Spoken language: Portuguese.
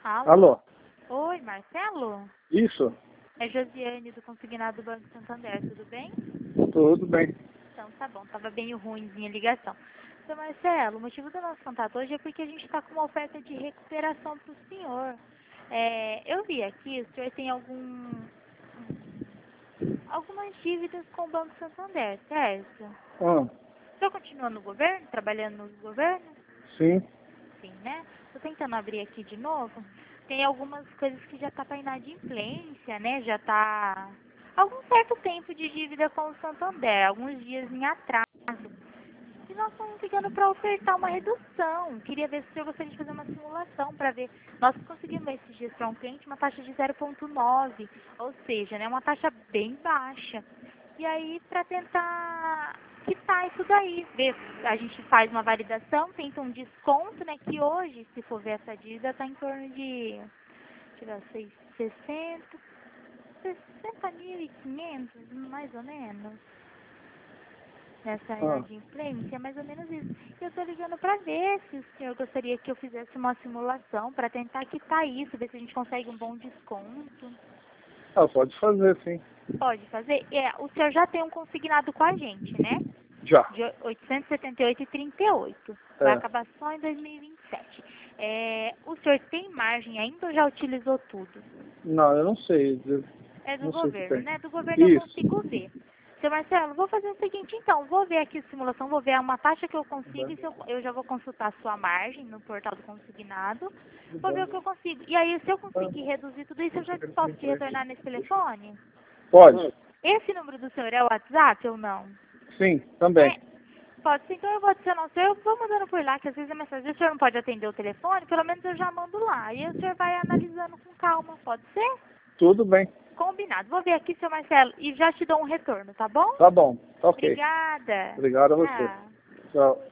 Alô? Alô? Oi, Marcelo? Isso? É Josiane do Consignado do Banco Santander, tudo bem? Tudo bem. Então tá bom, tava bem ruimzinha a ligação. Seu Marcelo, o motivo do nosso contato hoje é porque a gente está com uma oferta de recuperação para o senhor. Eu vi aqui, o senhor tem algumas dívidas com o Banco Santander, certo? Ah, O senhor continua no governo, trabalhando no governo? sim. Sim, né? Tô tentando abrir aqui de novo. Tem algumas coisas que já tá para inadimplência, né? Já tá algum certo tempo de dívida com o Santander, alguns dias em atraso. E nós estamos ligando para ofertar uma redução. Queria ver se o senhor gostaria de fazer uma simulação para ver. Nós conseguimos esses dias para um cliente uma taxa de 0,9, ou seja, né, uma taxa bem baixa. E aí, para tentar quitar isso daí, ver, a gente faz uma validação, tenta um desconto, né, que hoje, se for ver essa dívida, está em torno de, deixa eu ver, 60.500, mais ou menos. Nessa Ah, inadimplência, é mais ou menos isso. Eu estou ligando para ver se o senhor gostaria que eu fizesse uma simulação para tentar quitar isso, ver se a gente consegue um bom desconto. pode fazer, sim. Pode fazer? O senhor já tem um consignado com a gente, né? Já. De 878,38. Vai É. acabar só em 2027. O senhor tem margem ainda ou já utilizou tudo? Não, eu não sei. É do Não sei se governo, tem. né? Do governo eu Isso. consigo ver. Seu Marcelo, vou fazer o seguinte então, vou ver aqui a simulação, vou ver uma taxa que eu consigo e se eu já vou consultar a sua margem no portal do consignado, vou ver o que eu consigo. E aí, se eu conseguir reduzir tudo isso, eu já posso te retornar nesse telefone? Pode? Esse número do senhor é o WhatsApp ou não? Sim, também. É, pode ser, então eu vou adicionar o senhor, eu vou mandando por lá, que às vezes a mensagem, o senhor não pode atender o telefone, pelo menos eu já mando lá. E aí o senhor vai analisando com calma, pode ser? Tudo bem. Combinado. Vou ver aqui, seu Marcelo, e já te dou um retorno, tá bom? Tá bom. Tá ok. Obrigada. Obrigado a você. Tchau. Tchau.